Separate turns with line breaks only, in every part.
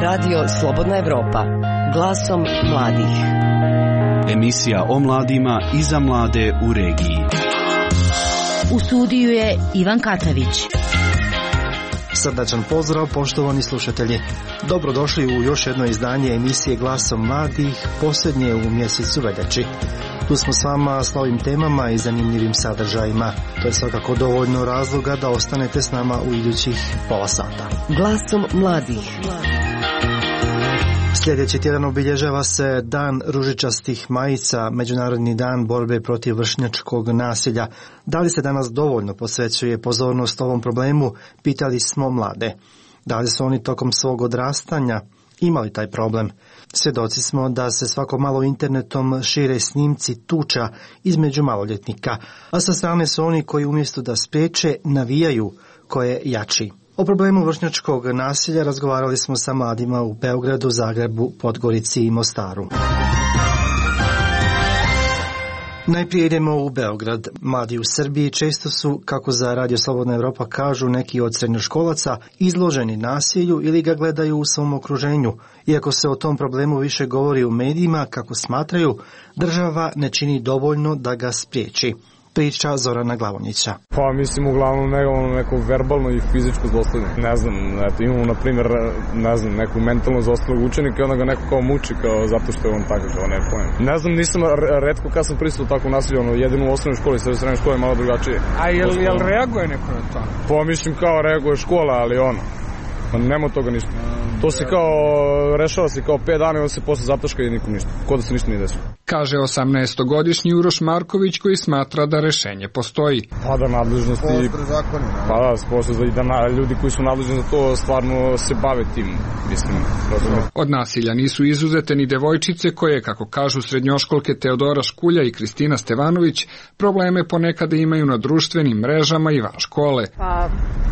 Radio Slobodna Evropa. Glasom mladih.
Emisija o mladima i za mlade u regiji.
U studiju je Ivan Katravić.
Srdačan pozdrav, poštovani slušatelji. Dobrodošli u još jedno izdanje emisije Glasom mladih, posljednje u mjesecu veljači. Tu smo s vama s novim temama i zanimljivim sadržajima. To je svakako dovoljno razloga da ostanete s nama u idućih pola sata.
Glasom mladih.
Sljedeći tjedan obilježava se Dan ružičastih majica, Međunarodni dan borbe protiv vršnjačkog nasilja. Da li se danas dovoljno posvećuje pozornost ovom problemu, pitali smo mlade. Da li su oni tokom svog odrastanja imali taj problem? Svjedoci smo da se svako malo internetom šire snimci tuča između maloljetnika, a sa strane su oni koji umjesto da spriječe navijaju ko je jači. O problemu vršnjačkog nasilja razgovarali smo sa mladima u Beogradu, Zagrebu, Podgorici i Mostaru. Najprije idemo u Beograd. Mladi u Srbiji često su, kako za Radio Slobodna Evropa kažu neki od srednjoškolaca, izloženi nasilju ili ga gledaju u svom okruženju. Iako se o tom problemu više govori u medijima, kako smatraju, država ne čini dovoljno da ga spriječi. Priča Zorana Glavonjića.
Pa mislim uglavnom neko verbalno i fizičko zlostavljanje. Ne znam, imamo na primjer, neku mentalno zlostavljenog učenika i onda ga neko kao muči kao zato što je on takav, kao ne pojem. Ne znam, nisam retko kad sam prisuto takvo nasilje, jedino u osnovnoj školi, sve srednje škole je malo drugačije.
A jel reaguje neko na to?
Pa mislim kao reaguje škola, ali pa nema toga ništa. To se kao rešava se kao 5 dana i on se posle zataška i nikom ništa. Ko da se ništa nije desilo.
Kaže 18-godišnji Uroš Marković koji smatra da rešenje postoji.
Pa da nadležnosti...
Postre zakoni.
Pa da, postre i da ljudi koji su nadležni za to stvarno se bave tim, mislim.
Od nasilja nisu izuzete ni devojčice koje, kako kažu srednjoškolke Teodora Škulja i Kristina Stevanović, probleme ponekada imaju na društvenim mrežama i van škole.
Pa...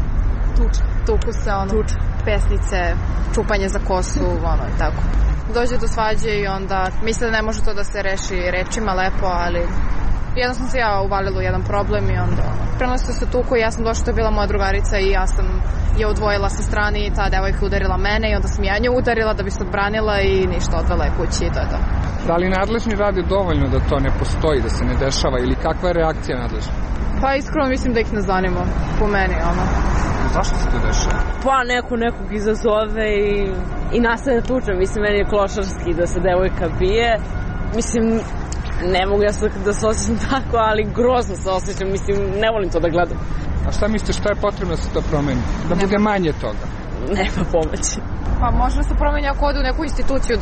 tuku se, pesnice, čupanje za kosu, i tako. Dođe do svađe i onda misle da ne može to da se reši rečima lepo, ali jedno sam se ja uvalila u jedan problem i onda prenosio se tuku i ja sam došla, to je bila moja drugarica i ja sam je odvojila sa strane i ta devojka udarila mene i onda sam ja nju udarila da bi se odbranila i ništa, odvela je kući i to je to.
Da li nadležni rade dovoljno da to ne postoji, da se ne dešava ili kakva je reakcija nadležna?
Pa iskreno mislim da ih ne zanima, po meni,
Zašto se to dešava?
Pa nekog izazove i nastavlja tuča. Mislim, meni je klošarski da se devojka bije. Mislim, ne mogu ja da se osjećam tako, ali grozno se osjećam. Mislim, ne volim to da gledam.
A šta mislite, šta je potrebno da se to promeni? Da bude manje toga?
Nema pomoći.
Pa može da se promeni ako ode u neku instituciju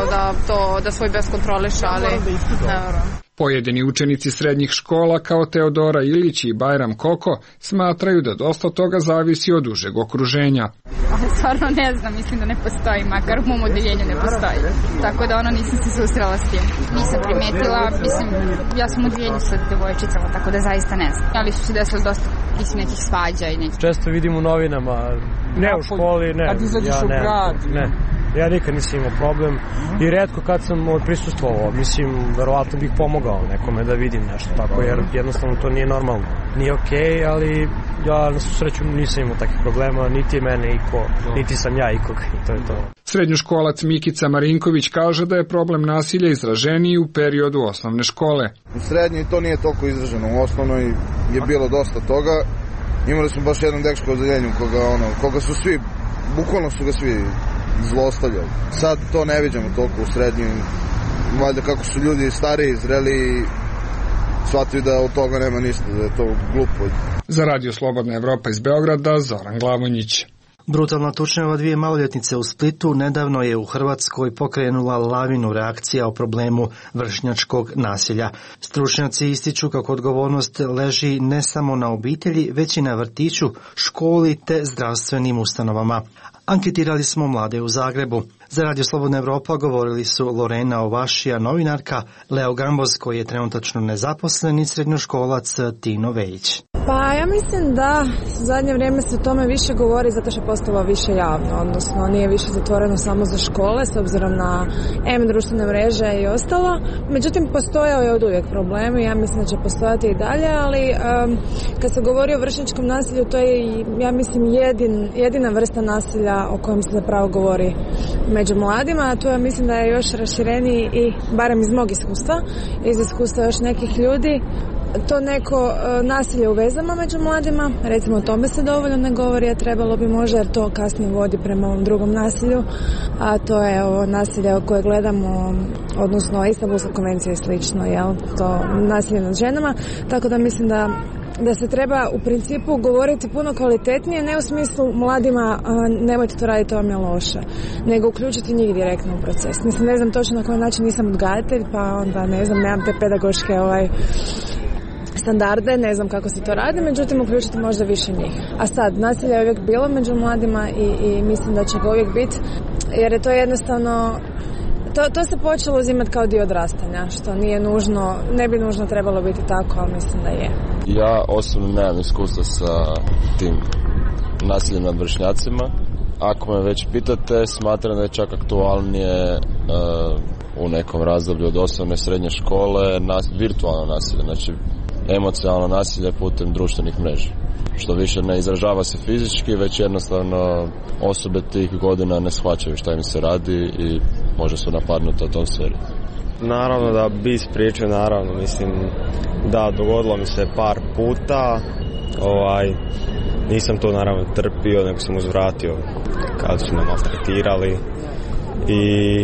da svoj bes kontroliše, ali ne vjerujem.
Pojedini učenici srednjih škola kao Teodora Ilić i Bajram Koko smatraju da dosta toga zavisi od užeg okruženja.
Stvarno ne znam, mislim da ne postoji, makar u mom odeljenju ne postoji. Tako da nisam se susrela s tim. Nisam primetila, mislim, ja sam u odeljenju sa devojčicama, tako da zaista ne znam. Ali su se desili dosta nekih svađa i nekih.
Često vidim u novinama, ne u školi, ne.
A ti izađeš u grad?
Ne. Ja nikad nisam imao problem i retko kad sam prisustvovao, mislim, verovatno bih pomogao nekome da vidim nešto tako, jer jednostavno to nije normalno. Nije okej, ali ja na sreću nisam imao takvih problema, niti je mene iko, niti sam ja ikog, i to je to.
Srednjoškolac Mikica Marinković kaže da je problem nasilja izraženiji u periodu osnovne škole.
U srednjoj to nije toliko izraženo, u osnovnoj je bilo dosta toga. Imali smo baš jedan dečko u odeljenju koga su svi, bukvalno su ga svi zlostavljali. Sad to ne viđamo toliko u srednjoj. Valjda kako su ljudi stariji, zreli, shvatili da od toga nema ništa, da je to glupo.
Za Radio Slobodna Evropa iz Beograda, Zoran Glavonjić.
Brutalna tučnjava 2 maloljetnice u Splitu nedavno je u Hrvatskoj pokrenula lavinu reakcija o problemu vršnjačkog nasilja. Stručnjaci ističu kako odgovornost leži ne samo na obitelji, već i na vrtiću, školi te zdravstvenim ustanovama. Anketirali smo mlade u Zagrebu. Za Radio Slobodna Evropa govorili su Lorena Ovašija, novinarka, Leo Gamboz koji je trenutačno nezaposlen i srednjoškolac Tino Vejić.
Pa ja mislim da u zadnje vrijeme se o tome više govori zato što je postalo više javno, odnosno nije više zatvoreno samo za škole s obzirom na društvene mreže i ostalo. Međutim, postojao je od uvijek problem i ja mislim da će postojati i dalje, ali kad se govori o vršnjačkom nasilju, to je, ja mislim, jedina vrsta nasilja o kojem se zapravo govori među mladima, a tu ja mislim da je još rašireniji i barem iz mog iskustva, iz iskustva još nekih ljudi, to neko nasilje u vezama među mladima, recimo o tome se dovoljno ne govori, a trebalo bi možda, jer to kasnije vodi prema ovom drugom nasilju, a to je ovo nasilje koje gledamo, odnosno Istanbulska konvencija i slično, jel? To nasilje nad ženama, tako da mislim da se treba u principu govoriti puno kvalitetnije, ne u smislu mladima nemojte to raditi, to vam je loše, nego uključiti njih direktno u proces. Mislim, ne znam točno na koji način, nisam odgajatelj, pa onda ne znam, nemam te pedagoške standarde, ne znam kako se to radi, međutim uključiti možda više njih. A sad, nasilje je uvijek bilo među mladima i mislim da će ga uvijek biti, jer je to jednostavno, to se počelo uzimati kao dio odrastanja, što nije nužno, ne bi nužno trebalo biti tako, ali mislim da je.
Ja osobno nemam iskustva sa tim nasiljem nad vršnjacima. Ako me već pitate, smatram da je čak aktualnije u nekom razdoblju od osnovne i srednje škole virtualno nasilje, znači emocionalno nasilje putem društvenih mreža. Što više ne izražava se fizički, već jednostavno osobe tih godina ne shvaćaju šta im se radi i može su napadnuti u tom sferi.
Naravno da bi spriječio, naravno, mislim da dogodilo mi se par puta, nisam to naravno trpio, nego sam uzvratio kad su nam maltretirali i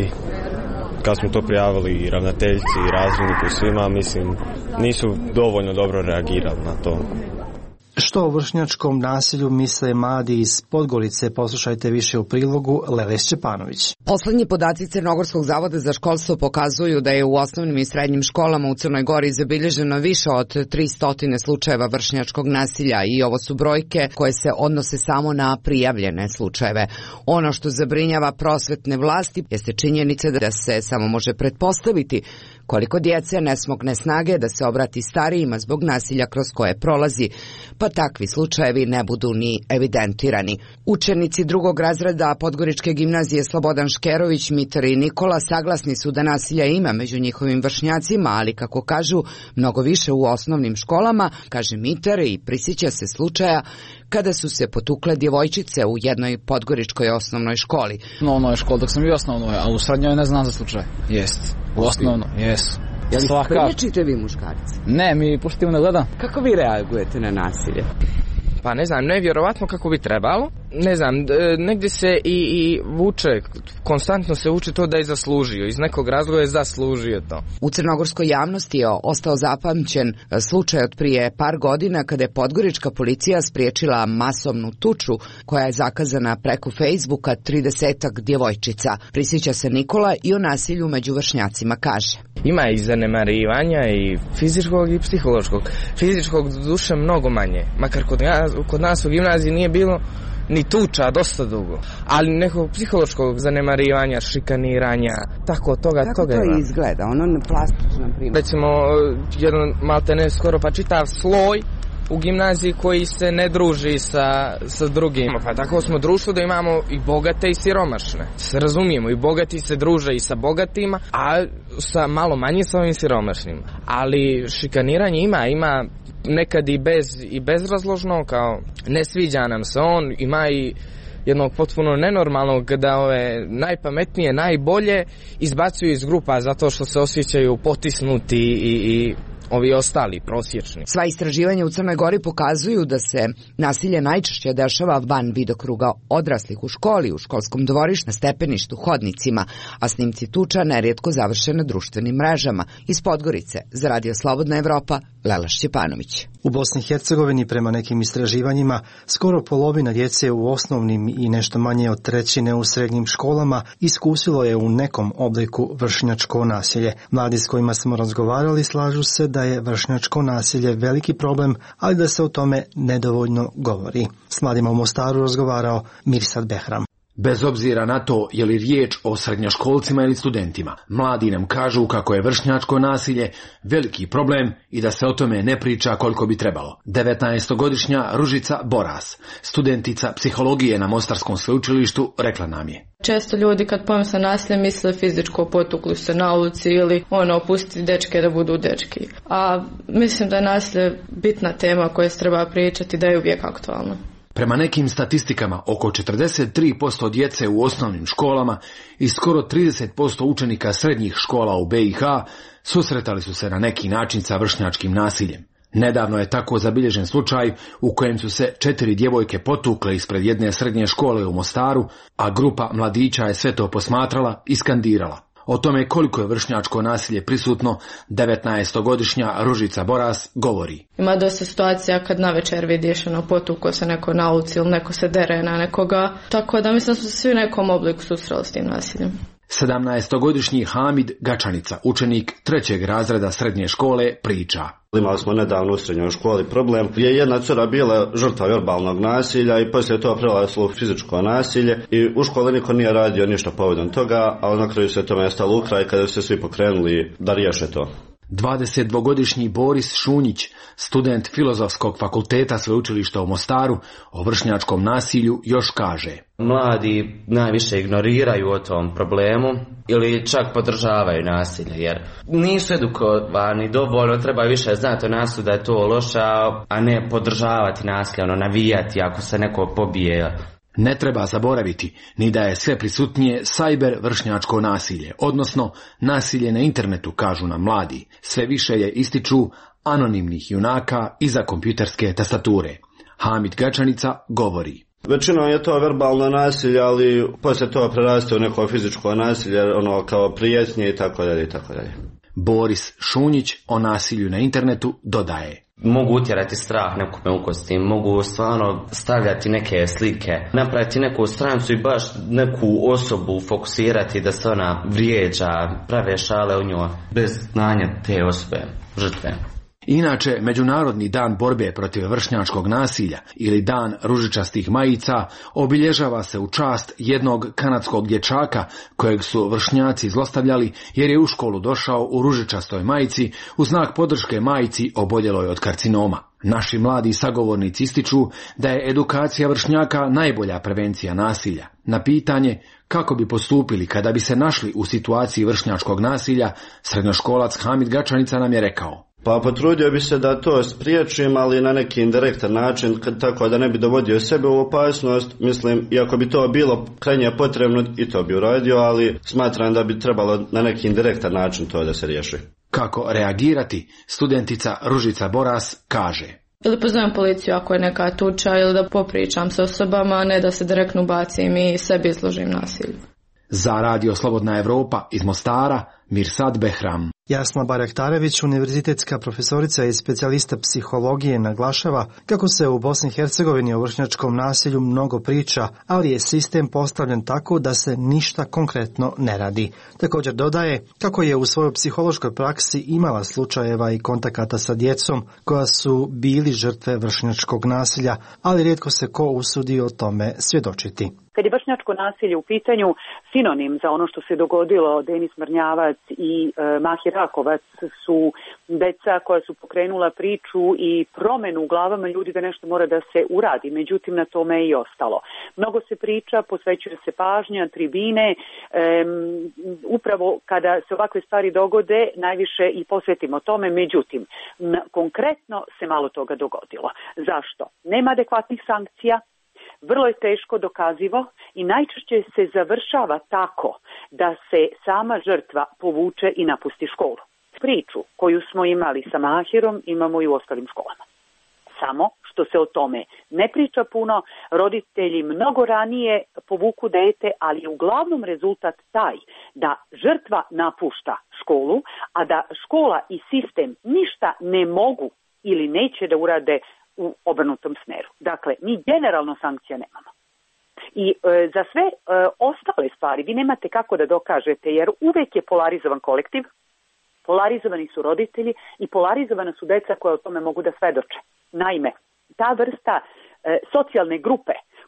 kad smo to prijavili ravnateljci i razredniku i svima, mislim, nisu dovoljno dobro reagirali na to.
Što o vršnjačkom nasilju misle mladi iz Podgorice, poslušajte više u prilogu Lele Šćepanović.
Poslednji podaci Crnogorskog zavoda za školstvo pokazuju da je u osnovnim i srednjim školama u Crnoj Gori zabilježeno više od 300 slučajeva vršnjačkog nasilja i ovo su brojke koje se odnose samo na prijavljene slučajeve. Ono što zabrinjava prosvetne vlasti jeste činjenica da se samo može pretpostaviti koliko djece ne smogne snage da se obrati starijima zbog nasilja kroz koje prolazi, pa takvi slučajevi ne budu ni evidentirani. Učenici drugog razreda Podgoričke gimnazije Slobodan Škerović, Mitar i Nikola saglasni su da nasilja ima među njihovim vršnjacima, ali kako kažu, mnogo više u osnovnim školama, kaže Mitar i prisjeća se slučaja kada su se potukle djevojčice u jednoj podgoričkoj osnovnoj školi.
No, ono je škola dok sam i osnovnoj, a u srednjoj ne znam za slučaj. Jest. U osnovno, jesu.
Jel priječite vi muškarci?
Ne, mi pozitivno gledam.
Kako vi reagujete na nasilje?
Pa ne znam, nevjerovatno kako bi trebalo. Ne znam, negdje se i vuče, konstantno se vuče to da je zaslužio. Iz nekog razloga je zaslužio to.
U crnogorskoj javnosti je ostao zapamćen slučaj od prije par godina kada je podgorička policija spriječila masovnu tuču koja je zakazana preko Facebooka 30-ak djevojčica. Prisjeća se Nikola i o nasilju među vršnjacima kaže.
Ima i zanemarivanja i fizičkog i psihološkog. Fizičkog duše mnogo manje. Makar kod nas u gimnaziji nije bilo ni tuča dosta dugo, ali nekog psihološkog zanemarivanja, šikaniranja, tako toga.
Kako to
ima.
Izgleda? Ono na plastično primjer.
Recimo, jedan maltene skoro pa čitav sloj u gimnaziji koji se ne druži sa drugima. Pa tako smo društvo da imamo i bogate i siromašne. Se razumijemo, i bogati se druže i sa bogatima, a sa malo manje sa ovim siromašnima. Ali šikaniranje ima nekad i bezrazložno, kao ne sviđa nam se on, ima i jednog potpuno nenormalnog da ove najpametnije, najbolje izbacuju iz grupa zato što se osjećaju potisnuti i ovi ostali, prosječni.
Sva istraživanja u Crnoj Gori pokazuju da se nasilje najčešće dešava van vidokruga odraslih u školi, u školskom dvorištu, na stepeništu, hodnicima, a snimci tuča nerijetko završe na društvenim mrežama. Iz Podgorice, za Radio Slobodna Evropa, Lela Šćepanović.
U Bosni i Hercegovini, prema nekim istraživanjima, skoro polovina djece u osnovnim i nešto manje od trećine u srednjim školama iskusilo je u nekom obliku vršnjačko nasilje. Mladi s kojima smo razgovarali slažu se da je vršnjačko nasilje veliki problem, ali da se o tome nedovoljno govori. S mladima u Mostaru razgovarao Mirsad Behram.
Bez obzira na to je li riječ o srednjoškolcima ili studentima, mladi nam kažu kako je vršnjačko nasilje veliki problem i da se o tome ne priča koliko bi trebalo. 19-godišnja Ružica Boras, studentica psihologije na Mostarskom sveučilištu, rekla nam je:
Često ljudi kad pomisle nasilje misle fizičko, potukli se na ulici ili pustiti dečke da budu dečki. A mislim da je nasilje bitna tema koja se treba pričati, da je uvijek aktualna.
Prema nekim statistikama, oko 43% djece u osnovnim školama i skoro 30% učenika srednjih škola u BiH susretali su se na neki način sa vršnjačkim nasiljem. Nedavno je tako zabilježen slučaj u kojem su se 4 djevojke potukle ispred jedne srednje škole u Mostaru, a grupa mladića je sve to posmatrala i skandirala. O tome koliko je vršnjačko nasilje prisutno, 19-godišnja Ružica Boras govori:
Ima dosta situacija kad navečer vidiš potuko se neko na ulici ili neko se dere na nekoga, tako da mislim da smo se svi u nekom obliku susreli s tim nasiljem.
17-godišnji Hamid Gačanica, učenik 3. razreda srednje škole, priča:
Imali smo nedavno u srednjoj školi problem gdje je jedna cura bila žrtva verbalnog nasilja i poslije toga prelazilo u fizičko nasilje i u školi niko nije radio ništa povodom toga, ali na kraju se tome stalo u kraj kada su se svi pokrenuli da riješe to.
22-godišnji Boris Šunjić, student Filozofskog fakulteta sveučilišta u Mostaru, o vršnjačkom nasilju još kaže:
Mladi najviše ignoriraju o tom problemu ili čak podržavaju nasilje, jer nisu edukovani dovoljno, treba više znati o nasilju da je to loše, a ne podržavati nasilje, navijati ako se neko pobije.
Ne treba zaboraviti ni da je sve prisutnije sajber vršnjačko nasilje, odnosno nasilje na internetu, kažu nam mladi. Sve više je ističu anonimnih junaka iza kompjuterske tastature. Hamid Gačanica govori:
Većinom je to verbalno nasilje, ali poslije toga preraste u neko fizičko nasilje, kao prijetnje i tako dalje i tako dalje.
Boris Šunjić o nasilju na internetu dodaje:
Mogu utjerati strah nekome u kosti, mogu stvarno stavljati neke slike, napraviti neku stranicu i baš neku osobu fokusirati da se ona vrijeđa, prave šale u njoj, bez znanja te osobe, žrtve.
Inače, Međunarodni dan borbe protiv vršnjačkog nasilja ili dan ružičastih majica obilježava se u čast jednog kanadskog dječaka kojeg su vršnjaci zlostavljali jer je u školu došao u ružičastoj majici u znak podrške majici oboljeloj od karcinoma. Naši mladi sagovornici ističu da je edukacija vršnjaka najbolja prevencija nasilja. Na pitanje kako bi postupili kada bi se našli u situaciji vršnjačkog nasilja, srednjoškolac Hamid Gačanica nam je rekao:
Pa potrudio bi se da to spriječim, ali na neki indirektan način, tako da ne bi dovodio sebe u opasnost. Mislim, iako bi to bilo krajnje potrebno, i to bi uradio, ali smatram da bi trebalo na neki indirektan način to da se riješi.
Kako reagirati, studentica Ružica Boras kaže:
Ili pozovem policiju ako je neka tuča, ili da popričam s osobama, a ne da se direktno bacim i sebi izložim nasilju.
Za Radio Slobodna Evropa iz Mostara, Mirsad Behram.
Jasna Barektarević, univerzitetska profesorica i specijalista psihologije, naglašava kako se u Bosni i Hercegovini o vršnjačkom nasilju mnogo priča, ali je sistem postavljen tako da se ništa konkretno ne radi. Također dodaje kako je u svojoj psihološkoj praksi imala slučajeva i kontakata sa djecom koja su bili žrtve vršnjačkog nasilja, ali rijetko se ko usudi o tome svjedočiti.
Kad je vršnjačko nasilje u pitanju, sinonim za ono što se dogodilo Denis Mrnjavac i Mahir Rakovac su deca koja su pokrenula priču i promenu u glavama ljudi da nešto mora da se uradi, međutim na tome je i ostalo. Mnogo se priča, posvećuje se pažnja, tribine, upravo kada se ovakve stvari dogode najviše i posvetimo tome, međutim konkretno se malo toga dogodilo. Zašto? Nema adekvatnih sankcija, vrlo je teško dokazivo i najčešće se završava tako da se sama žrtva povuče i napusti školu. Priču koju smo imali sa Mahirom imamo i u ostalim školama. Samo što se o tome ne priča puno, roditelji mnogo ranije povuku dete, ali je uglavnom rezultat taj da žrtva napušta školu, a da škola i sistem ništa ne mogu ili neće da urade u obrnutom smeru. Dakle, mi generalno sankcija nemamo. I za sve ostale stvari vi nemate kako da dokažete, jer uvek je polarizovan kolektiv, polarizovani su roditelji i polarizovana su deca koja o tome mogu da svedoče. Naime, ta vrsta socijalne grupe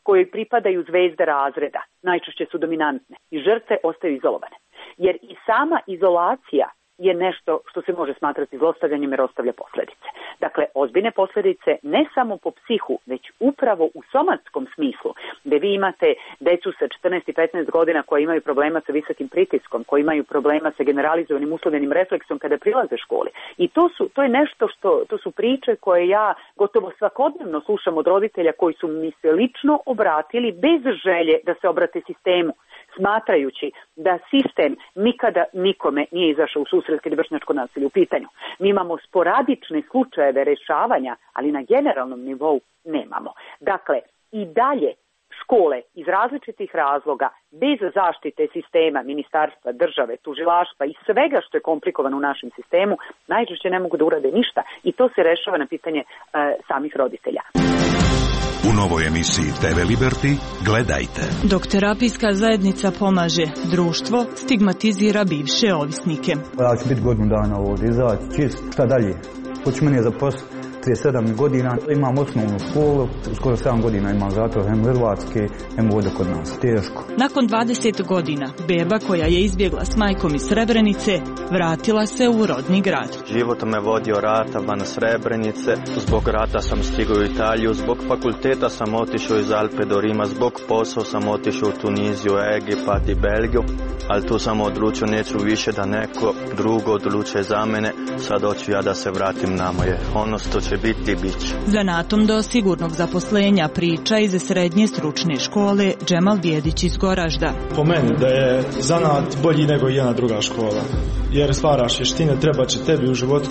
kojoj pripadaju zvezde razreda, najčešće su dominantne i žrtve ostaju izolovane. Jer i sama izolacija je nešto što se može smatrati zlostavljanjem jer ostavlja posljedice. Dakle, ozbiljne posljedice ne samo po psihu, već upravo u somatskom smislu, gdje vi imate decu sa 14 i 15 godina koji imaju problema sa visokim pritiskom, koji imaju problema sa generalizovanim uslovljenim refleksom kada prilaze školi. I to je nešto to su priče koje ja gotovo svakodnevno slušam od roditelja koji su mi se lično obratili bez želje da se obrate sistemu, smatrajući da sistem nikada nikome nije izašao u susret kad je vršnjačko nasilje u pitanju. Mi imamo sporadične slučajeve rešavanja, ali na generalnom nivou nemamo. Dakle, i dalje škole iz različitih razloga, bez zaštite sistema, ministarstva, države, tužilaštva i svega što je komplikovano u našem sistemu, najčešće ne mogu da urade ništa i to se rešava na pitanje samih roditelja.
U novoj emisiji TV Liberty gledajte.
Dok terapijska zajednica pomaže, društvo stigmatizira bivše ovisnike.
Ja ću biti godinu dana ovdje, izaći čist, šta dalje? Hoću meni je zaposliti 37 godina, imam osnovnu školu, skoro 7 godina imam zatvor, hem Hrvatske, hem ovdje kod nas, teško.
Nakon 20 godina, beba koja je izbjegla s majkom iz Srebrenice, vratila se u rodni grad.
Život me vodio rata van Srebrenice, zbog rata sam stigao u Italiju, zbog fakulteta sam otišao iz Alpe do Rima, zbog posao sam otišao u Tuniziju, Egipat i Belgiju, ali tu sam odlučio neću više da neko drugo odlučuje za mene, sad hoću ja da se vratim na moje, ono što će biti, bit će.
Zanatom do sigurnog zaposlenja priča iz srednje stručne škole Džemal Bijedić iz Goražda.
Po meni da je zanat bolji nego jedna druga škola, jer stvaraš vještine, treba će tebi u životu.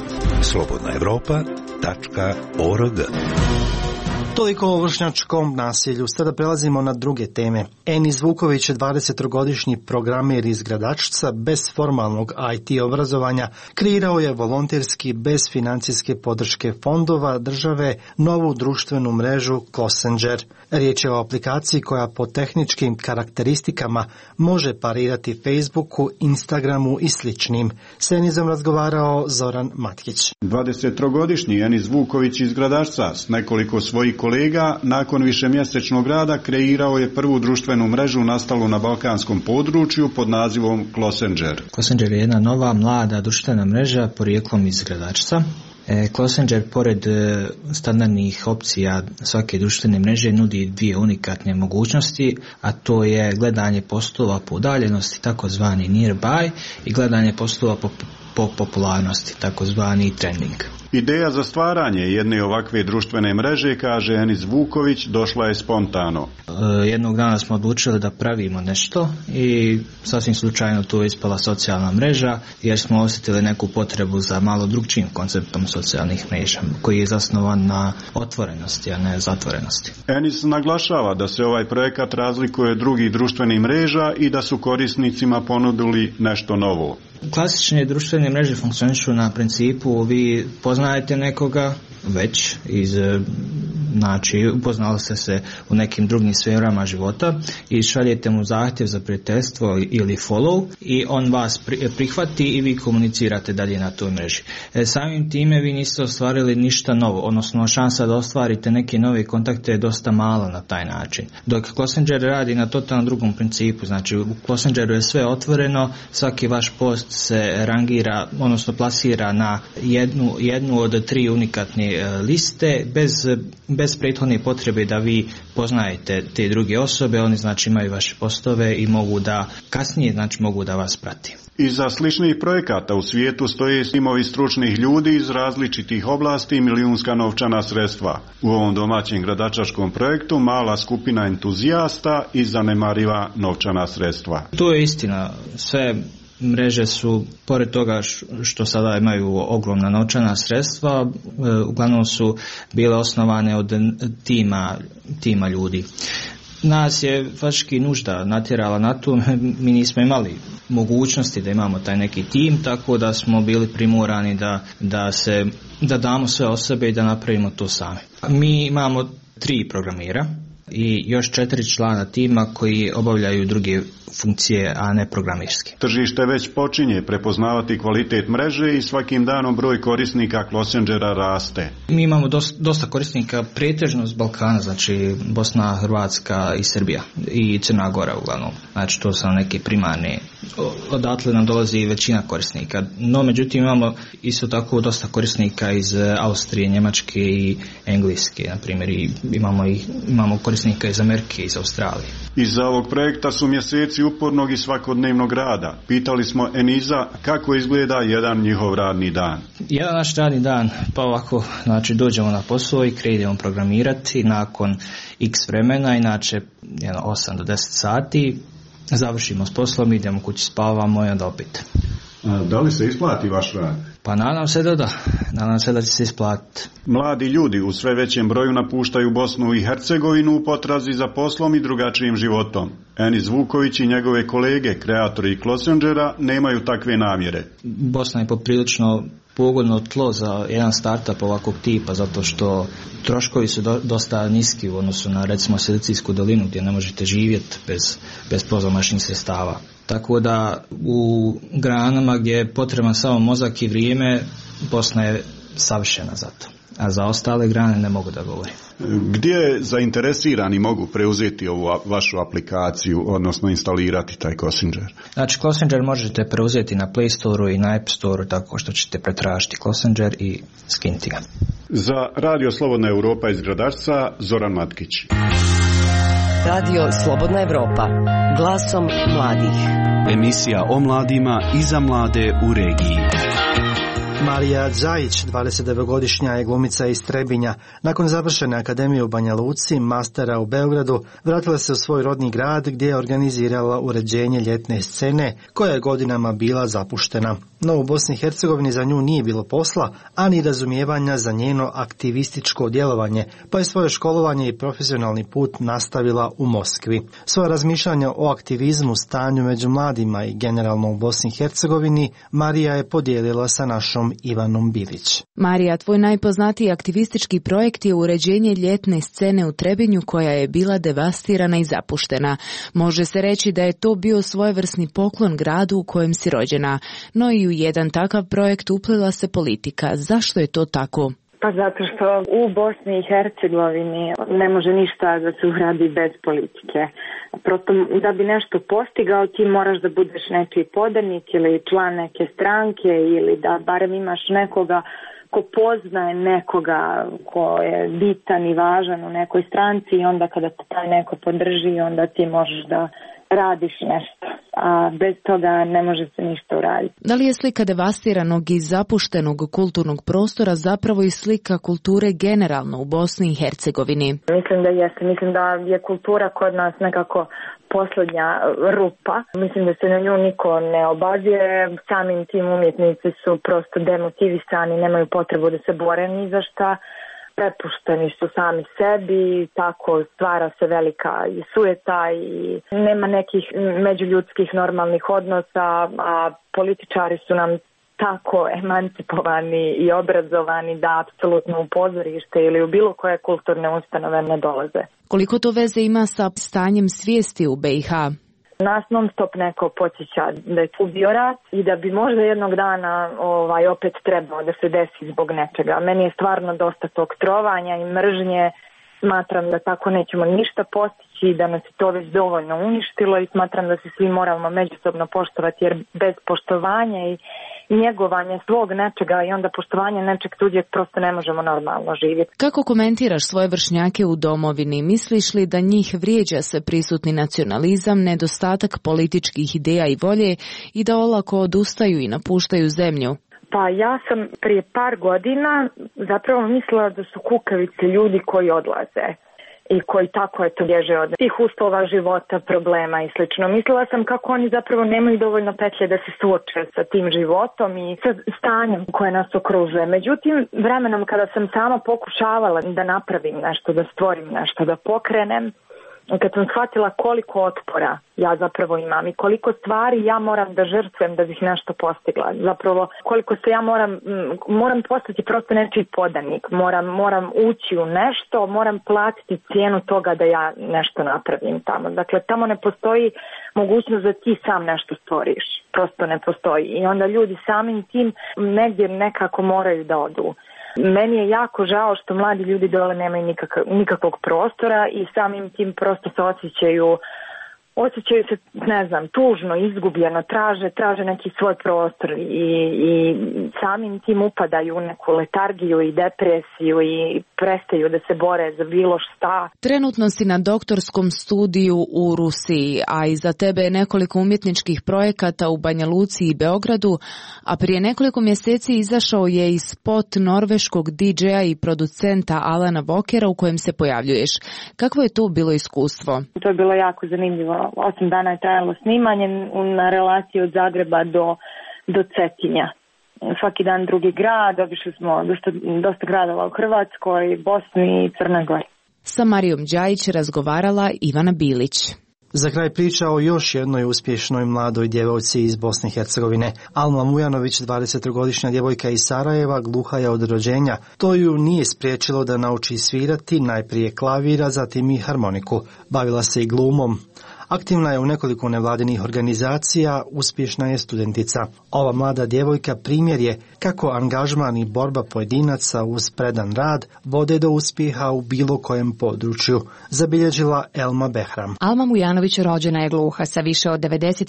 Slobodnaevropa.org.
Toliko o vršnjačkom nasilju. Sada prelazimo na druge teme. Enis Vuković je 20-godišnji programer iz Gradačca bez formalnog IT obrazovanja. Kreirao je volonterski bez financijske podrške fondova države novu društvenu mrežu Closenger. Riječ je o aplikaciji koja po tehničkim karakteristikama može parirati Facebooku, Instagramu i sličnim. S Enisom razgovarao Zoran Matkić.
23-godišnji Enis Vuković iz Gradačca s nekoliko svojih kolega nakon višemjesečnog rada kreirao je prvu društvenu mrežu nastalu na balkanskom području pod nazivom Closenger.
Closenger je jedna nova, mlada društvena mreža porijeklom iz Gradačca. Closenger pored standardnih opcija svake društvene mreže nudi dvije unikatne mogućnosti, a to je gledanje postova po udaljenosti, takozvani nearby, i gledanje postova po popularnosti, takozvani trending.
Ideja za stvaranje jedne ovakve društvene mreže, kaže Enis Vuković, došla je spontano.
Jednog dana smo odlučili da pravimo nešto i sasvim slučajno to je ispala socijalna mreža, jer smo osjetili neku potrebu za malo drugčijim konceptom socijalnih mreža, koji je zasnovan na otvorenosti, a ne zatvorenosti.
Enis naglašava da se ovaj projekat razlikuje od drugih društvenih mreža i da su korisnicima ponudili nešto novo.
Klasične društvene mreže funkcionišu na principu vi poznajete nekoga već znači upoznali ste se u nekim drugim sferama života i šaljete mu zahtjev za prijateljstvo ili follow i on vas prihvati i vi komunicirate dalje na toj mreži. Samim time vi niste ostvarili ništa novo, odnosno šansa da ostvarite neke nove kontakte je dosta mala na taj način. Dok Closenger radi na totalno drugom principu, znači u Closengeru je sve otvoreno, svaki vaš post se rangira, odnosno plasira na jednu od tri unikatne liste bez prethodne potrebe da vi poznajete te druge osobe, oni znači imaju vaše postove i mogu da kasnije mogu da vas prati.
Iza sličnih projekata u svijetu stoje timovi stručnih ljudi iz različitih oblasti i milijunska novčana sredstva. U ovom domaćem gradačačkom projektu mala skupina entuzijasta i zanemariva novčana sredstva.
To je istina. Sve mreže su, pored toga što sada imaju ogromna novčana sredstva, uglavnom su bile osnovane od tima ljudi. Nas je faktički nužda natjerala na to, mi nismo imali mogućnosti da imamo taj neki tim, tako da smo bili primorani da damo sve od sebe i da napravimo to sami. Mi imamo 3 programera i još 4 člana tima koji obavljaju druge funkcije, a ne programirski.
Tržište već počinje prepoznavati kvalitet mreže i svakim danom broj korisnika Closengera raste.
Mi imamo dosta korisnika pretežno s Balkana, znači Bosna, Hrvatska i Srbija i Crna Gora uglavnom. Znači to su neke primarne, odatle nam dolazi većina korisnika. No međutim imamo isto tako dosta korisnika iz Austrije, Njemačke i Engleske, na primjer, i imamo korisnika iz Amerike, iz Australije.
Iza ovog projekta su mjeseci upornog i svakodnevnog rada. Pitali smo Eniza kako izgleda jedan njihov radni dan.
Jedan naš radni dan, pa ovako, znači dođemo na posao i krenemo programirati nakon x vremena, inače 8 do 10 sati, završimo s poslom, idemo kući, spavamo i onda opet.
Da li se isplati vaš rad?
Pa nadam se da da. Nadam se da će se isplatiti.
Mladi ljudi u sve većem broju napuštaju Bosnu i Hercegovinu u potrazi za poslom i drugačijim životom. Enis Vuković i njegove kolege, kreatori Closengera, nemaju takve namjere.
Bosna je poprilično pogodno tlo za jedan startup ovakvog tipa, zato što troškovi su dosta niski u odnosu na recimo Silicijsku dolinu gdje ne možete živjeti bez pozamašnih sredstava. Tako da u granama gdje je potreban samo mozak i vrijeme, Bosna je savršena za to. A za ostale grane ne mogu da govorim.
Gdje zainteresirani mogu preuzeti ovu vašu aplikaciju, odnosno instalirati taj Closenger?
Znači, Closenger možete preuzeti na Play Store i na App Store tako što ćete pretražiti Closenger i skinuti ga.
Za Radio Slobodna Europa iz Gradačca, Zoran Matkić.
Radio Slobodna Europa, glasom mladih.
Emisija o mladima i za mlade u regiji.
Marija Džajić, 29-godišnja je glumica iz Trebinja. Nakon završene akademije u Banja Luci, mastera u Beogradu, vratila se u svoj rodni grad gdje je organizirala uređenje ljetne scene koja je godinama bila zapuštena. No u Bosni i Hercegovini za nju nije bilo posla, a ni razumijevanja za njeno aktivističko djelovanje, pa je svoje školovanje i profesionalni put nastavila u Moskvi. Svoje razmišljanja o aktivizmu, stanju među mladima i generalno u Bosni i Hercegovini Marija je podijelila sa našom Ivanom Bilić.
Marija, tvoj najpoznatiji aktivistički projekt je uređenje ljetne scene u Trebinju koja je bila devastirana i zapuštena. Može se reći da je to bio svojevrsni poklon gradu u kojem si rođena, no i u jedan takav projekt uplila se politika. Zašto je to tako?
Pa zato što u Bosni i Hercegovini ne može ništa da se uradi bez politike. Prosto da bi nešto postigao ti moraš da budeš neki podanik ili član neke stranke ili da barem imaš nekoga ko poznaje nekoga ko je bitan i važan u nekoj stranci i onda kada te taj neko podrži onda ti možeš da radiš nešto, a bez toga ne može se ništa uraditi.
Da li je slika devastiranog i zapuštenog kulturnog prostora zapravo i slika kulture generalno u Bosni i Hercegovini?
Mislim da jeste. Mislim da je kultura kod nas nekako posljednja rupa. Mislim da se na nju niko ne obazire. Samim tim umjetnici su prosto demotivisani, nemaju potrebu da se bore ni za šta. Prepušteni su sami sebi, tako stvara se velika i sujeta i nema nekih međuljudskih normalnih odnosa, a političari su nam tako emancipovani i obrazovani da apsolutno u pozorište ili u bilo koje kulturne ustanove ne dolaze.
Koliko to veze ima sa stanjem svijesti u BiH?
Nas non stop neko podsjeća da je tu bio rat i da bi možda jednog dana opet trebao da se desi zbog nečega. Meni je stvarno dosta tog trovanja i mržnje. Smatram da tako nećemo ništa postići, da nas je to već dovoljno uništilo i smatram da se svi moramo međusobno poštovati jer bez poštovanja i njegovanja svog nečega i onda poštovanja nečeg tuđeg prosto ne možemo normalno živjeti.
Kako komentiraš svoje vršnjake u domovini? Misliš li da njih vrijeđa se prisutni nacionalizam, nedostatak političkih ideja i volje i da olako odustaju i napuštaju zemlju?
Pa ja sam prije par godina zapravo mislila da su kukavice ljudi koji odlaze i koji tako bježe od tih uslova života, problema i slično. Mislila sam kako oni zapravo nemaju dovoljno petlje da se suoče sa tim životom i sa stanjem koje nas okružuje. Međutim, vremenom kada sam sama pokušavala da napravim nešto, da stvorim nešto, da pokrenem, kad sam shvatila koliko otpora ja zapravo imam i koliko stvari ja moram da žrtvujem da bih nešto postigla. Zapravo koliko se ja moram postati prosto nečiji podanik, moram ući u nešto, moram platiti cijenu toga da ja nešto napravim tamo. Dakle, tamo ne postoji mogućnost da ti sam nešto stvoriš. Prosto ne postoji. I onda ljudi samim tim negdje nekako moraju da odu. Meni je jako žao što mladi ljudi dole nemaju nikakvog prostora i samim tim prosto se osjećaju se, ne znam, tužno, izgubljeno, traže neki svoj prostor i samim tim upadaju u neku letargiju i depresiju i prestaju da se bore za bilo šta.
Trenutno si na doktorskom studiju u Rusiji, a iza tebe je nekoliko umjetničkih projekata u Banja Luci i Beogradu, a prije nekoliko mjeseci izašao je i spot norveškog DJ-a i producenta Alana Walkera u kojem se pojavljuješ. Kakvo je to bilo iskustvo?
To je bilo jako zanimljivo. 8 dana je trajalo snimanje na relaciji od Zagreba do Cetinja. Svaki dan drugi grad, obišli smo dosta gradova u Hrvatskoj, Bosni i Crnoj Gori.
Sa Marijom Đajić razgovarala Ivana Bilić.
Za kraj priča o još jednoj uspješnoj mladoj djevojci iz Bosne i Hercegovine. Alma Mujanović, 20-godišnja djevojka iz Sarajeva, gluha je od rođenja. To ju nije spriječilo da nauči svirati najprije klavira, zatim i harmoniku. Bavila se i glumom. Aktivna je u nekoliko nevladinih organizacija, uspješna je studentica. Ova mlada djevojka primjer je kako angažman i borba pojedinaca uz predan rad vode do uspjeha u bilo kojem području, zabilježila Elma Behram.
Alma Mujanović rođena je gluha sa više od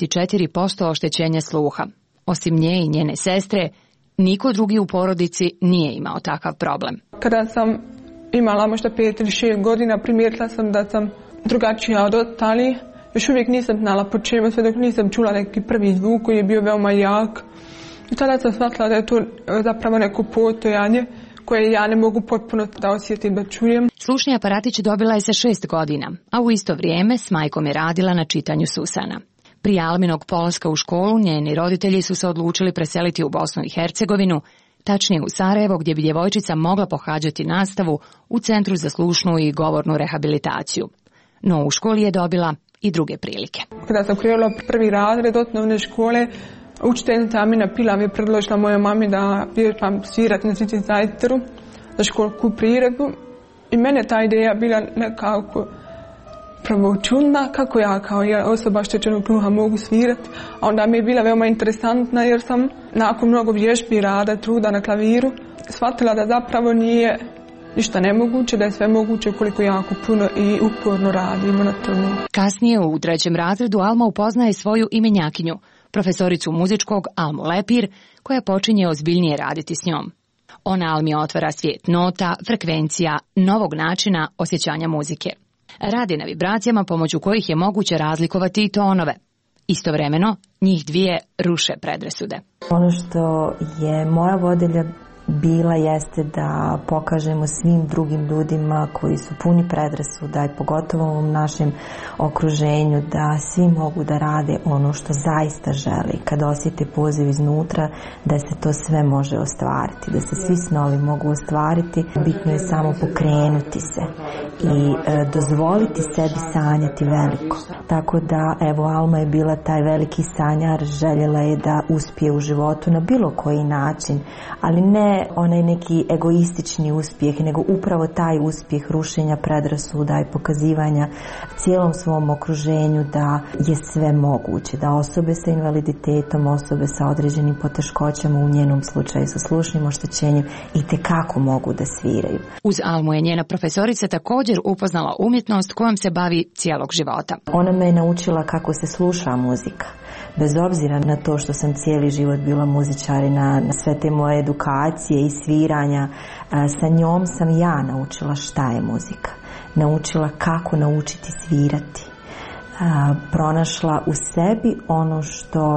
94% oštećenja sluha. Osim nje i njene sestre, niko drugi u porodici nije imao takav problem.
Kada sam imala možda 5 ili 6 godina, primijetila sam da sam drugačija od ostalih. Još uvijek nisam znala po čemu, sve dok nisam čula neki prvi zvuk koji je bio veoma jak. I tada sam shvatila da je to zapravo neko postojanje koje ja ne mogu potpuno da osjetim, da čujem.
Slušni aparatić dobila je sa 6 godina, a u isto vrijeme s majkom je radila na čitanju Susana. Prije Alminog polaska u školu njeni roditelji su se odlučili preseliti u Bosnu i Hercegovinu, tačnije u Sarajevo gdje bi djevojčica mogla pohađati nastavu u Centru za slušnu i govornu rehabilitaciju. No u školi je dobila i druge prilike.
Kada sam krenula prvi razred osnovne škole, učiteljica Amina Pilav je predložila mojoj mami da vježbam svirati na sintetizatoru za školsku priredbu i mene ta ideja bila nekako prvo čudna kako ja kao osoba oštećenog sluha mogu svirati, a onda mi je bila veoma interesantna jer sam nakon mnogo vježbi, rada, truda na klaviru shvatila da zapravo nije ništa nemoguće, da je sve moguće koliko jako puno i uporno radimo na tome.
Kasnije u 3. razredu Alma upoznaje svoju imenjakinju, profesoricu muzičkog Almu Lepir, koja počinje ozbiljnije raditi s njom. Ona Almi otvara svijet nota, frekvencija, novog načina osjećanja muzike. Radi na vibracijama pomoću kojih je moguće razlikovati i tonove. Istovremeno, njih dvije ruše predrasude.
Ono što je moja vodilja bila jeste da pokažemo svim drugim ljudima koji su puni predrasuda i pogotovo u ovom našem okruženju da svi mogu da rade ono što zaista žele. Kad osjete poziv iznutra da se to sve može ostvariti, da se svi snovi mogu ostvariti, bitno je samo pokrenuti se i dozvoliti sebi sanjati veliko. Tako da, evo, Alma je bila taj veliki sanjar, željela je da uspije u životu na bilo koji način, ali ne onaj neki egoistični uspjeh, nego upravo taj uspjeh rušenja predrasuda i pokazivanja cijelom svom okruženju da je sve moguće, da osobe sa invaliditetom, osobe sa određenim poteškoćama, u njenom slučaju sa slušnim oštećenjem, itekako mogu da sviraju.
Uz Almu je njena profesorica također upoznala umjetnost kojom se bavi cijelog života.
Ona me je naučila kako se sluša muzika. Bez obzira na to što sam cijeli život bila muzičar i na sve te moje edukacije i sviranja, sa njom sam ja naučila šta je muzika. Naučila kako naučiti svirati. Pronašla u sebi ono što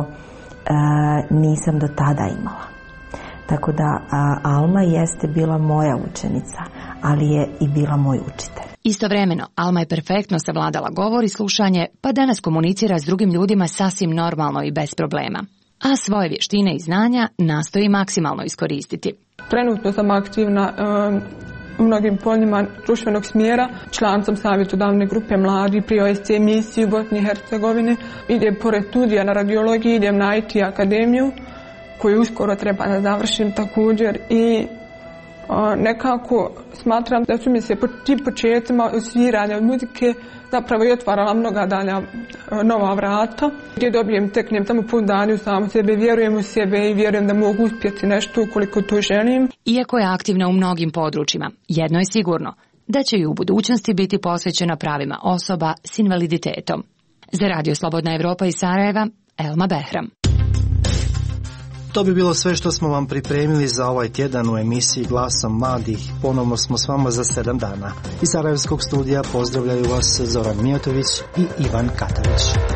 nisam do tada imala. Tako da Alma jeste bila moja učenica, ali je i bila moj učitelj.
Istovremeno, Alma je perfektno savladala govor i slušanje, pa danas komunicira s drugim ljudima sasvim normalno i bez problema. A svoje vještine i znanja nastoji maksimalno iskoristiti.
Trenutno sam aktivna u mnogim poljima društvenog smjera. Član sam savjetodavne grupe mladi pri OSC misiji u Bosni i Hercegovini. Idem pored studija na radiologiji, idem na IT akademiju koju uskoro treba da završim također i nekako smatram da su mi se po tim početcima sviranja muzike zapravo i otvarala mnoga dalja nova vrata gdje dobijem, teknem tamo pouzdanje u samu sebe, vjerujem u sebe i vjerujem da mogu uspjeti nešto ukoliko to želim.
Iako je aktivna u mnogim područjima, jedno je sigurno, da će i u budućnosti biti posvećena pravima osoba s invaliditetom. Za Radio Slobodna Evropa iz Sarajeva, Elma Behram.
To bi bilo sve što smo vam pripremili za ovaj tjedan u emisiji Glasom mladih. Ponovno smo s vama za 7 dana. Iz Sarajevskog studija pozdravljaju vas Zoran Mijotović i Ivan Katavić.